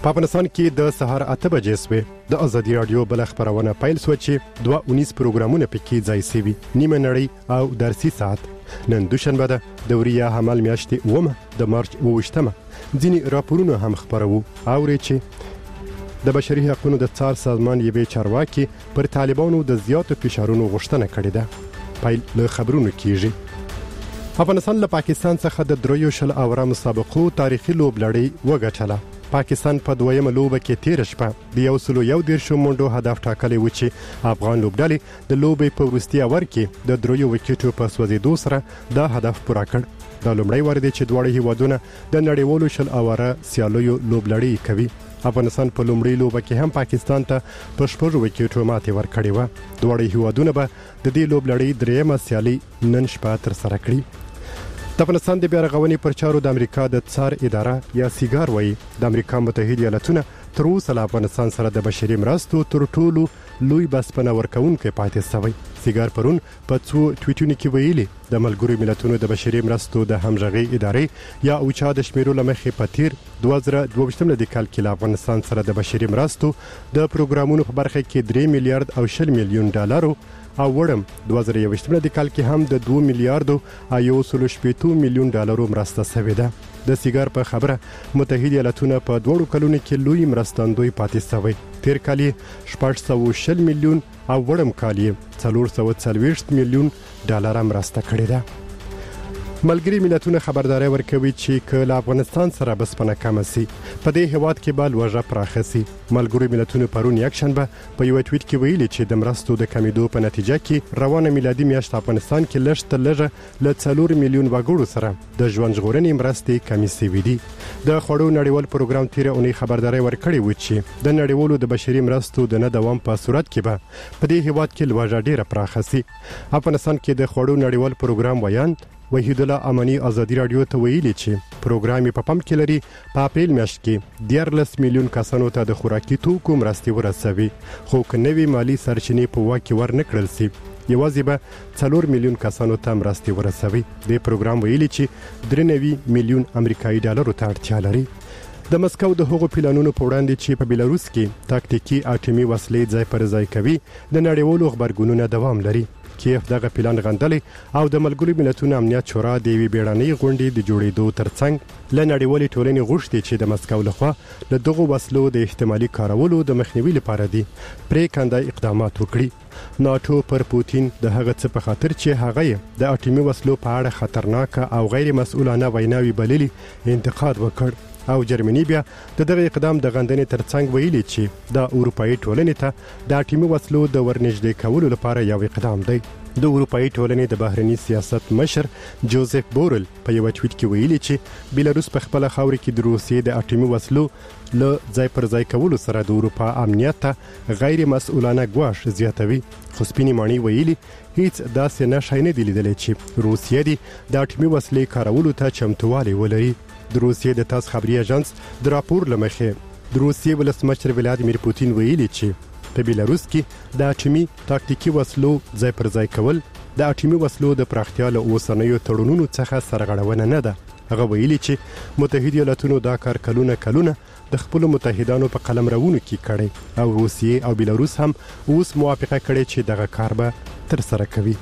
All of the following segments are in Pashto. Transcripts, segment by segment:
په افغانستان کې د سهار 8 بجې سوې د ازادي رادیو بل خبرونه پیل سو چې 2:19 پروګرامونه پکې ځای سوي نیمه نړۍ او درسي ساعت نن دوشنبه ده دوریا حمل میاشتې 9 د مارچ 28مه ځینی راپورونه هم خبرو اوري چې د بشري حقوقو د څار سازمان یوې چارواکي پر طالبانو د زیاتو فشارونو غوښتنه کړې ده پیل له خبرونو کیږي افغانستان له پاکستان څخه د دریو شل اوره مسابقو تاریخي لوبلړۍ وګټله پاکستان په دویمه لوبه کې تیر شپه د 111 منډو هدف ټاکلی و چې افغان لوبډلې د لوبې په وروستي اور کې د دریو وکټو په سوځېدو سره دا هدف پوره کړ دا لومړی وار دی چې دواړه هیوادونه د نړیوالو شل اوره سیالیو لوبلړۍ کوي افغانستان په لومړی لوبه کې هم پاکستان ته په شپږ وکټو ماتې ورکړې و دواړه هیوادونه به د دې لوبلړۍ دریمه سیالي نن شپه تر سره کړي د افغانستان د بیارغونې پر چارو د امریکا د څار اداره یا سیګار وایي د امریکا متحده ایالاتونه تر اوسه له افغانستان سره د بشري مرستو تر ټولو لوی بسپنه ورکوونکی پاتې شوی سیګار پرون په څو ټویټونو کې ویلي د ملګرو ملتونو د بشري مرستو د همغږي ادارې یا اوچا د شمیرو لمخې په تیر 2022 د کال کې له افغانستان سره د بشري مرستو د پروګرامونو په برخه کې 3 میلیارډ او 60 میلیون ډالر او وړم 2021 د کال کې هم د 2 میلیارډ او 180 میلیون ډالر مرسته شوې ده د سیګار په خبره متحده ایالاتونه په 2 کلونو کې لوی مرستندوی پاتې شوی تیر کال 460 میلیون او وړم کال 440 میلیون ډالر مرسته کړې ده ملګری ملتونه خبرداري ورکوي چې کله افغانستان سره بسپنه کم سي په دې هواد کې به لوجه پراخه سي ملګری ملتونه پرون یک شنبه په یو ټویټ کې ویلي چې د مرستو د کمیدو په نتیجه کې روانه میلادي میاشت افغانستان کې لږ له 4 میلیون وګړو سره د ژوند ژغورنې مرستې کمی سوي دي د خوړو نړیوال پروګرام تیر اونۍ خبرداري ورکړی و چې د نړیوالو د بشري مرستو د نه دوام په صورت کې به په دې هواد کې لوجه ډیره پراخه سي افغانستان کې د خوړو نړیوال پروګرام ویان وحید الله امانی ازادي رادیو ته ویلي چې پروګرام په پم کې لري په اپریل میاشت کې 14 میلیون کسانو ته د خوراکي توکو مرستې ورسوي خو کنوي مالی سرچینې په واکه ورنکړل سي یوازې به 4 میلیون کسانو ته مرستې ورسوي د پروګرام ویلي چې 93 میلیون امریکایي ډالر ته اړتیا لري د مسکو د هغو پلانونو په وړاندې چې په بیلاروس کې تاکتیکي اټومي وسلې ځای پر ځای کوي د نړیوالو خبرګونونو دوام لري کیف دغه پلان غندلې او د ملګرو ملتونو امنیت شورا د وی بیړنۍ غونډې د جوړېدو ترڅنګ له نړیوالې ټولنې غوښتي چې د مسکو لخوا له دغه وسلو د احتمالي کارولو د مخنیوي لپاره دي پرې کنده اقدامات وکړي ناتو پر پوتین د هغه څه په خاطر چې هغه د اټومي وسلو په اړه خطرناک او غیر مسؤلانه ویناوي بللي انتقاد وکړ او جرمني بیا دغه اقدام د غندنې ترڅنګ ویلي چې د اروپאי ټولنې ته د اټومي وسلو د ورنږدې کولو لپاره یو اقدام دی د اروپאי ټولنې د بهرني سیاست مشر جوزف بورل په یو ټویټ کې ویلي چې بیلاروس په خپل خاور کې د روسیې د اټومي وسلو له ځای پر ځای کولو سره د اروپا امنیت ته غیر مسؤلانه ګواښ زیاتوي خو سپینې مانی ویلي هیڅ داسې نشای نه دی لیدلی چې روسیې د اټومي وسلې کارولو ته چمتووالی ولري د روسیې د تاس خبري اژانس د راپور لمخې د روسیې ولسمشر ولادیمیر پوتین ویلي چې په بیلاروس کې د اټومي تاکتیکي وسلو ځای پر ځای کول د اټومي وسلو د پراختیا له اوسنیو تړونونو څخه سرغړونه نه ده هغه ویلي چې متحده ایالاتونو دا کار کلونه د خپل متحدانو په قلم راوونو کې کړي او روسیې او بیلاروس هم اوس موافقه کړي چې دغه کار به تر سره کوي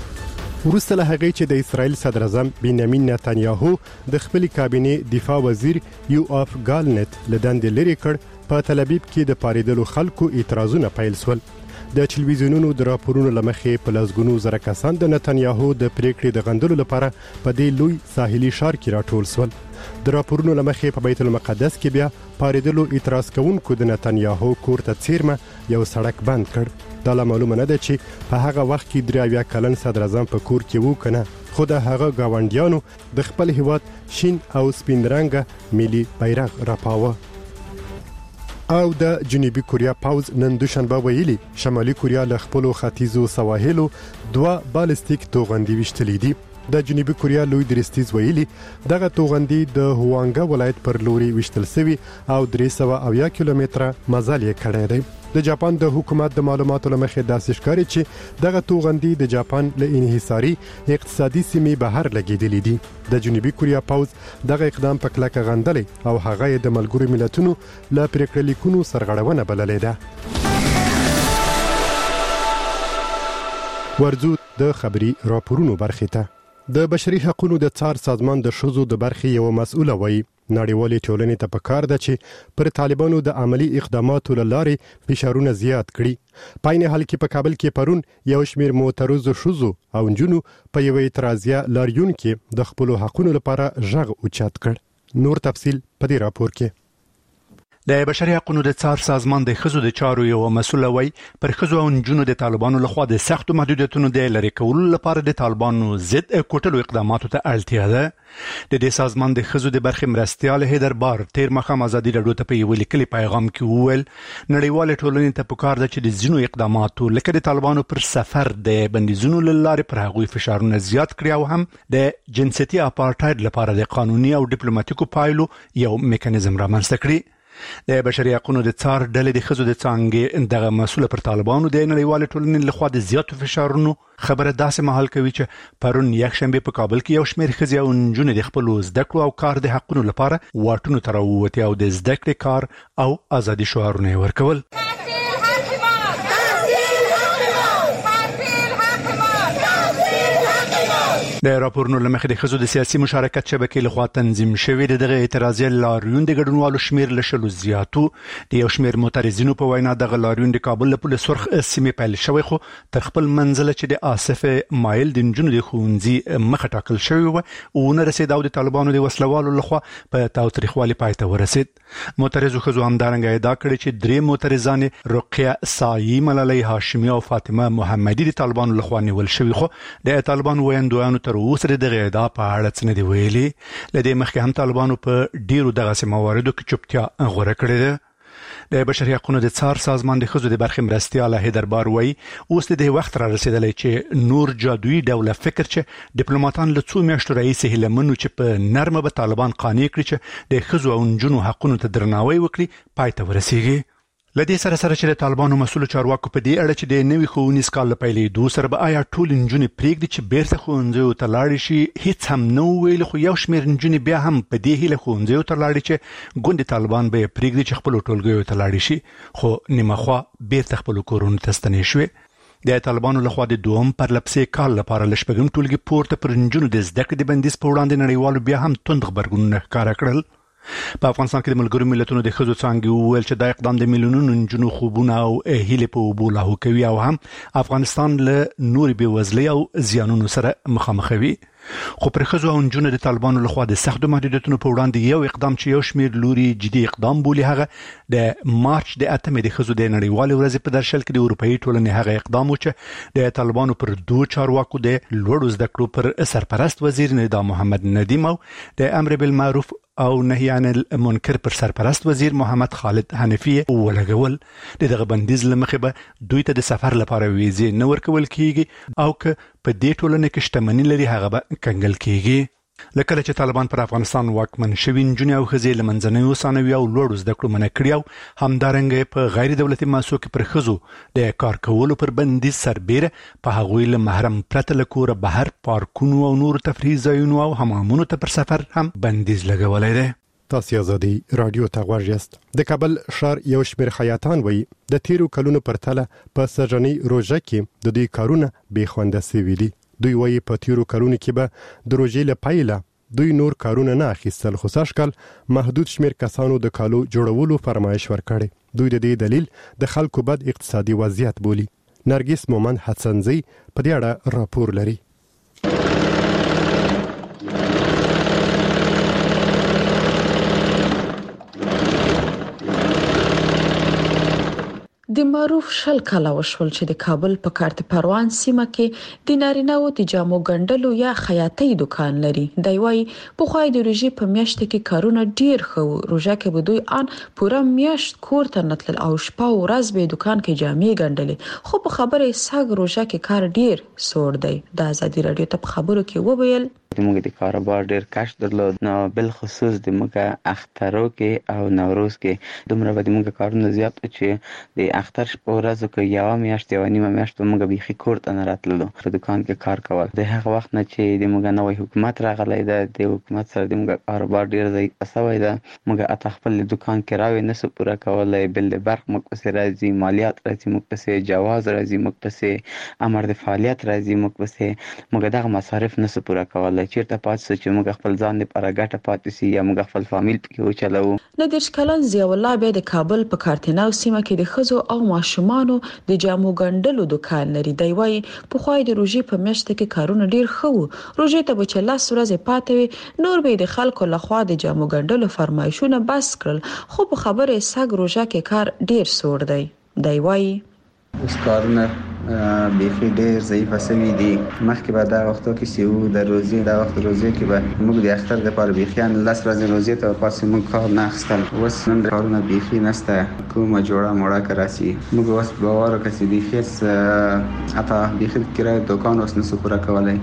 وروسته له هغې چې د اسرائیل صدر اعظم بنیامین نتانیاهو د خپل کابینې دفاع وزیر یوآف ګالنت له دندې لرې کړ په تل ابیب کې د پاریدلو خلکو اعتراضونه پیل شول د ټلویزیونونو د راپورونو لمخې په لاسګونو زره کسان د نتانیاهو د پریکړې د غندلو لپاره په دې لوی ساحلي ښار کې راټول شول د راپورونو لمخې په بیت المقدس کې بیا پاریدلو اعتراض کوونکو د نتانیاهو کور ته څیرمه یو سړک بند کړ دا معلومه نه ده چې په هغه وخت کې 3 کلن صدر اعظم په کور کې وو کنه خو د هغه گاونډیانو د خپل هیواد شین او سپین رنګه ملي بیرغ راپاوه او د جنوبي کوریا پاوز نن دوشنبه ویلي شمالي کوریا له خپل ختیځو سواحلو 2 بالستیک توغندي وشتلې دي د جنوبي کوریا لوی درستیز ویلي دغه توغندي د هوانګا ولایت پر لوري وشتل سوي او 300 کیلومتره مزل یې کړی دی. د جاپان د حکومت د معلوماتو لمخې داسې ښکاري چې دغه توغندي د جاپان له انحصاري اقتصادي سیمې بهر لګیدلې دي. د جنوبي کوریا پوز دغه اقدام په کلکه غندلې او هغه د ملګرو ملتونو له پریکړې لیکونو سرغړونه بللې ده. ورځو د خبري راپورونو برخه ته د بشري حقوقو د څار سازمان د شذو د برخې یو مسؤل وایي نړیوالې ټولنې ته پکار ده چې پر طالبانو د عملی اقداماتو لارې فشارونه زیات کړي. پاین حال کې په کابل کې پرون یو شمیر معترضو شذو او جنونو په یو اعتراضیه لاریون کې د خپل حقوقو لپاره ژغ اوچت کړ. نور تفصیل په دې راپور کې. د بشري حقوقو د څار سازمان د خزو د چارو یو مسؤل وای پر خزو او جنونو د طالبانو لخوا د سختو محدودیتونو د لری کولو لپاره د طالبانو ضد کوټلو اقداماتو ته اړتیا ده. د دې سازمان د خزو د برخې مرستيال هیدر بار تیر مخام ازادي راډیو ته په یو لیکلي پیغام کې وویل نړیوال ټولنې ته پکار ده چې د ځینو اقداماتو لکه د طالبانو پر سفر د بندیزونو لاره پر هغوی فشارونه زیات کړي او هم د جنسيتي اپارټاید لپاره د قانوني او ډیپلوماټیکو پایلو یو میکانیزم رامنځته کړي. د بشري حقوقو د څار ډلې د خزو د څنګه دغه مسؤل پر طالبانو د نړیوال ټولنې لخوا د زیاتو فشارونو خبره داسې مهال کوي چې پرون یک شنبه په کابل کې یو شمېر خزي او نجونې د خپل زده کړو او کار د حقوقو لپاره واټونو تر ووتي او د زده کړې کار او ازادي شعارونه ورکول. د راپورونو لمخې د خزو د سیاسي مشارکت شبکې لخوا تنظیم شوی دغه اعتراضي لاریون د ګډونوالو شمیر لشلو زیاتو د یو شمیر معترضینو په وینا د لاریون د کابل په سرخ سیمه پیل شوی خو تر خپل منزل چې د آصف مایل د جنونو د خونځي مخه ټاکل شوی و او نه رسید او د طالبانو د وسلوالو لخوا په تاوتریخوالي پایته ورسید. معترضو خزو همدارنګه ادعا کړې چې درې معترضان رقیه سایی ملالۍ هاشمی او فاطمه محمدي د طالبانو لخوا نیول شوی خو د طالبانو ویاندویانو تر اوسه دغه ادعا په اړه څه نه دی ویلي. لدې مخکې هم طالبانو په ډیرو دغه مواردو کې چوپتیا غوړه کړې ده. د بشري حقوقو د څار سازمان د خزو د برخې مرستيال هیدر بار وای اوس د وخت را رسیدلی چې نور جادویي ډول فکر چې ډیپلوماټان له څو میاشتو راهیسې هلمنو چې په نرمه به طالبان قانع کړي چې د خزو او نجونو حقوقو ته درناوی وکړي پای ته ورسیږي. لدې سره چې د طالبانو مسؤل چارواکو په دې اړه چې د نوي ښوونیز کال په پیلېدو سره به آیا ټول نجونې پرېږدي چې بیرته ښوونځیو ته لاړې شي هیڅ هم نه ویل خو یو شمېر نجونې بیا هم په دې هیله ښوونځیو ته لاړې چې ګوندې طالبان به پرېږدي چې خپل ټولګیو ته لاړې شي خو نیمه خوا بیرته خپل کورونو ته ستنې شوې. د طالبانو لخوا د دوم پرلپسې کال لپاره لشپږم ټولګي پورته پر نجونو د زده کړې د بندیز په وړاندې نړیوالو بیا هم توند غبرګونونه ښکاره کړل. په افغانستان کې د ملګرو ملتونو د خزو څنګه وویل چې دا اقدام د میلیونونو نجونو خوبونه او هیله په وبو لاهو کوي او هم افغانستان له نور بېوزلۍ او زیانونو سره مخامخوي. خو پر خزو او نجونو د طالبانو لخوا د سختو محدودیتونو په وړاندې یو اقدام چې یو شمېر لوري جدي اقدام بولي هغه د مارچ د 8 د خزو د نړیوال ورځې په درشل کې د اروپאי ټولنې هغه اقدام و چې د طالبانو پر دوه چارواکو د لوړو زده کړو پر سرپرست وزیر ندا محمد ندیم او د امر بالمعروف او نهي عن المنکر پر سرپرست وزیر محمد خالد حنفی ولګول. دغه بندیز لمخې به دوی ته د سفر لپاره ویزې نه ورکول کیږي او که په دې ټولنه کې شتمنۍ لري هغه به کنګل کیږي. لکه چې طالبان پر افغانستان واکمن شوي نجونې او ښځې له منځنیو ثانوي او لوړو زده کړو منع کړي او همدارنګه په غیر دولتي مؤسسو کې پر ښځو د کار کولو پر بندیز سربیره په هغوی له محرم پرته له کوره بهر پارکونو او نور تفریح ځایونو او حمامونو ته پر سفر هم بندیز لګولی دی. تاسو ازادي رادیو ته غوږ یاست. د کابل ښار یو شمېر خیاطان وایي د تیرو کلونو پرتله په سرجنۍ روژه کې د دوی کارونه بې خونده سوي دي. دوی وایي په تیرو کلونو کې به د روژې له پیله دوی نور کارونه نه اخیستل خو سږکال محدود شمېر کسانو د کالو جوړولو فرمایش ورکړی. دوی د دې دلیل د خلکو بد اقتصادي وضعیت بولي. نرګس مومند حسنزی په دې اړه راپور لري. د معروف شل کاله وشول چې د کابل په کارت پروان سیمه کې د نارینه‌و د جامو ګنډلو یا خیاطۍ دکان لري. دی وايي په خوای د روژې په میاشت کې کارونه ډیر خو روژه کې به دوی ان پوره میاشت کور ته نتل او شپه او ورځ به دکان کې جامې ګنډلې، خو په خبره ساګ روژه کې کار ډیر سوړ دی. د ازادي رادیو ته په خبرو کې وویل موږ د کاروبار ډیر کش درلود، نو بل خصوص د موږ اخترو کې او نوروز کې دومره به د موږ کارونه زیات چې د اختر په ورځو کې یو میاشت یو نیمه میاشت موږ به کور ته نه راتللو، په دکان کې کار کول. د هغه وخت نه چې د موږ نوې حکومت راغلی ده، د حکومت سره د موږ کاروبار ډیر ضعیف شوی ده. موږ اته خپل دکان کراوي نسو پوره کولای، بل د برق موږ پسې راځي، مالیات راځي موږ پسې، جواز راځي موږ پسې، امر د فعالیت راځي موږ پسې. موږ دغه مصارف نسو پوره کولای. چیرته پاتې چې موږ خپل ځان لپاره ګټه پاتې سي یا موږ خپل فامیل پکې وچلو. نه د شکلن ضیاء الله به د کابل په کارتناو سیمه کې د خزو او ماشومانو د جامو ګنډلو دکان لري. دی وايي په خوای د روژې په میاشت کې کارونه ډیر خو روژې ته به چې لاس ورځې پاتې وي، نور به د خلکو لخوا د جامو ګنډلو فرمایشونه بس کړل، خو په خبره ساګ روژه کې کار ډیر سوړ دی. دی وايي اوس کارونه بیخي ډیر ضعیفه شوي دي. مخکې به دا وختو کې چې وو د روزې دا وخت روزې کې به موږ د اختر لپاره بیخیان 10 ورځې روزې ته پاسې موږ کار نه اخیستل. اوس نن کارونه بیخي نشته، کومه جوړه موړه که راسي موږ اوس باور وکړو چې بیخي حتی بیخي کرایه دوکان اوس نسو پوره کولی.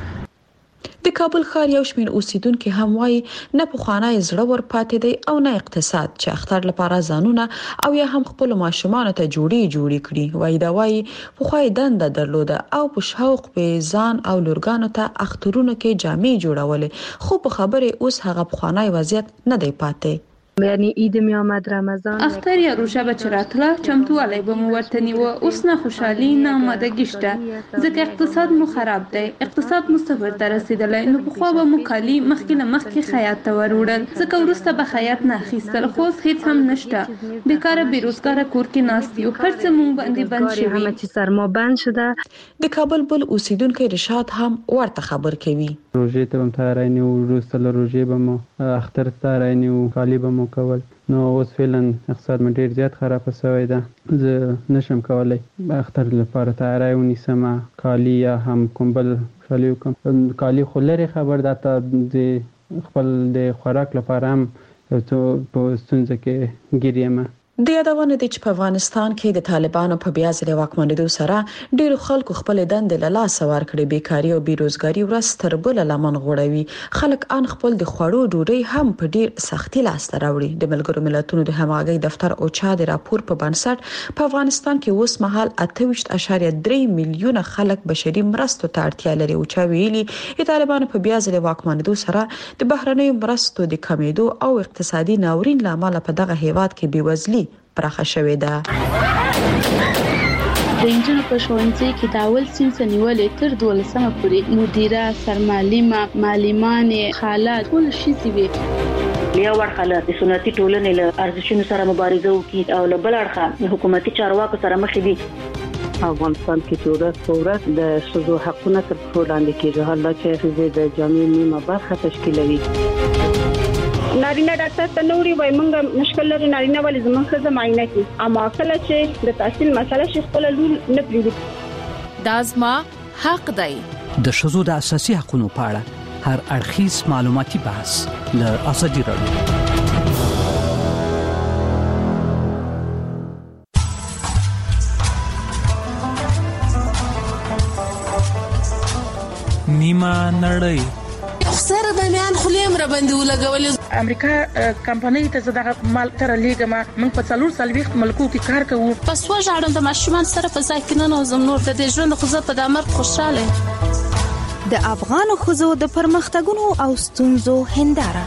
د کابل ښار یو شمېر اوسیدونکو هم وايي نه پخوانی زړه ور پاتې دی او نه اقتصاد چې اختر لپاره ځانونه او یا هم خپل ماشومان ته جوړي کړي. وايي دا وايي پخوای دنده درلوده او په شوق به ځان او لورګانو ته اخترونو کې جامې جوړولې، خو په خبره اوس هغه پخوانی وضعیت نه دی پاتې. یعنی عید می آمد، رمضان، اختر یا روژه به چې راتله چمتوالی به مو ورته نیوه. اوس نه خوشحالي نه آمادګي شته، ځکه اقتصاد مو خراب دی، اقتصاد مو صفر ته رسیدلی. نو پخوا به مو کالي مخکې نه مخکې خیاط ته وروړل، ځکه وروسته به خیاط نه اخیستل، خو اوس هیڅ هم نشته. بیکاره بیروزګاره کور کې ناست یو، هر څه مو باندې بند شوي، همه چیز سرما بند شده. د کابل بل اوسیدونکو رشاد هم ورته خبر کوي. روژې ته هم تیاری نه وو، وروسته له روژې به مو اختر ته تیاری نه وو، کالي به مو کول. نو اوس فعلا اقتصاد مې ډیر زیات خراب شوی ده، زه نشم کولای اختر لپاره تیاری ونیسم، کالي یا هم کوم بل کالي وکم. کالي خو لري خبر ده ته د خپل د خوراک لپاره هم په ستونزه کې ګیریم. د یادونه دي چې په افغانستان کې د طالبانو په بیا ځل واکمنېدو سره ډېر خلکو خپل دند له لاسه ورکړي، بیکاری او بیروزګاری ورځ تر بل لمن غوړوي. خلک ان خپل د خوړو ډوډۍ هم په ډېر سختي لاسته راوړي. د ملګرو ملتونو د همغږي دفتر اوچا د راپور په بنسټ په افغانستان کې اوس مهال 28.3 میلیونه خلک بشري مرستو ته اړتیا لري. اوچا ویلي د طالبانو په بیا ځل واکمنېدو سره د بهرنیو مرستو د کمیدو او اقتصادي ناورین لامل په دغه هیواد کې بیوزلي پراخه شوې ده. د انجنونو په ښوونځي کې د اول صنف نیولې تر 12مه پورې مدیره، سرمعلمه، معلمانې، خاله ټول شي وي. یو ورخه د سنتي ټولنې له ارزښتونو سره مبارزه وکړي او له بل اړخه حکومتي چارواکو سره مخ دي. افغانستان کې ورځ د ښځو حقونه تر پښو لاندې کېږي، حالا چې ښځې د جامعې نیمه برخه تشکیلوي. نارینه ډاکټر ته نوري وای مونږ مشکل لري، نارینه ولې زموږ ښځه معاینه کوي، اما کله چې د تحصیل مسله شي خپل لور نه پریږدي. دا زما حق دی. د ښځو د اساسي حقوقو په اړه هر اړخیز معلوماتي بحث له ازادي رادیو. نیمه نړۍ سره د میان خلیم را باندې ولګولې. امریکا کمپنۍ ته زړه مال تر لیګه موږ په 4 ملکو کې کار کوو. پس وژاړم د ماشومان سره په ځای کې نه نوزم نور د دې ژوند خو زه په دامر خوشاله. د افغان خزو د پرمختګونو او ستونزو هنداره.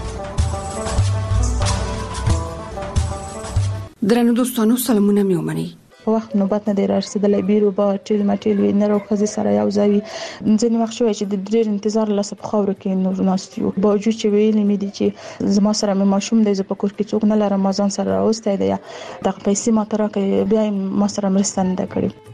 درنو دوستانو سلامونه مې ومني. وخت نوبت نه دی رسیدلی، بیرو با ټیل مټیل وی نه راخذ سره یو ځای ځنې وخت شوی چې د ډېر انتظار لاسه په خاور کې نور ناستیو. باوجود چې ویلې مې دي چې زما سره مې ماشوم دی، زه په کور کې څوک نه لرم، ځان سره راوستای دی، دغه پیسې ما تر کې بیا ما سره مرسته نه کړې.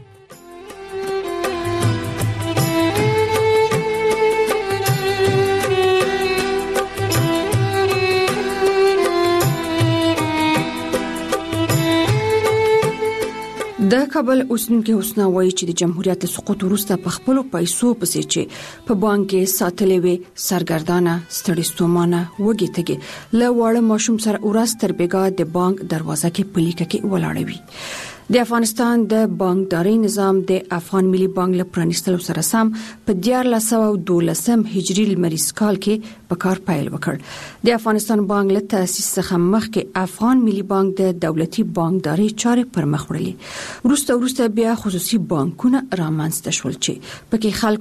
کابل اوسنکه حسنا وایي چې د جمهوریت سقوط وروسته په خپل پیسو پسې چې په بانک کې ساتلې وي سرګردانه ستړي ستومانه وږي تګي له واړه ماشوم سره ورځ تر بیګا د بانک دروازه کې پلیکه کې ولاړ وي. د افغانستان د بانکداري نظام د افغان ملي بانک له پرانیستلو سره سم په 1412 هجري لمریز کال کې په کار پیل وکړ. د افغانستان بانک له تاسیس څخه مخکې افغان ملي بانک د دولتي بانکداري چارې پرمخ وړلې. وروسته بیا خصوصي بانکونه رامنځته شول چې پکې خلکو